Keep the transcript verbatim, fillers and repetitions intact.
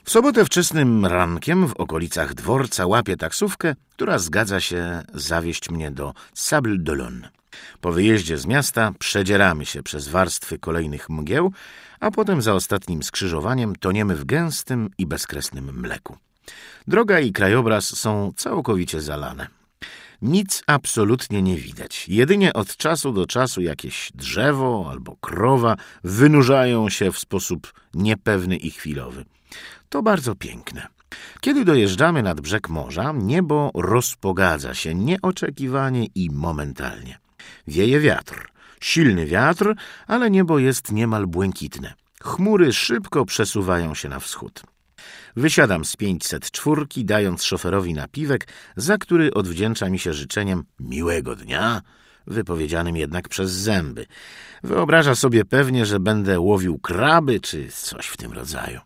W sobotę wczesnym rankiem w okolicach dworca łapię taksówkę, która zgadza się zawieźć mnie do Sables d'Olonne. Po wyjeździe z miasta przedzieramy się przez warstwy kolejnych mgieł, a potem za ostatnim skrzyżowaniem toniemy w gęstym i bezkresnym mleku. Droga i krajobraz są całkowicie zalane. Nic absolutnie nie widać. Jedynie od czasu do czasu jakieś drzewo albo krowa wynurzają się w sposób niepewny i chwilowy. To bardzo piękne. Kiedy dojeżdżamy nad brzeg morza, niebo rozpogadza się nieoczekiwanie i momentalnie. Wieje wiatr. Silny wiatr, ale niebo jest niemal błękitne. Chmury szybko przesuwają się na wschód. Wysiadam z pięćset czwórki, dając szoferowi napiwek, za który odwdzięcza mi się życzeniem miłego dnia, wypowiedzianym jednak przez zęby. Wyobraża sobie pewnie, że będę łowił kraby czy coś w tym rodzaju.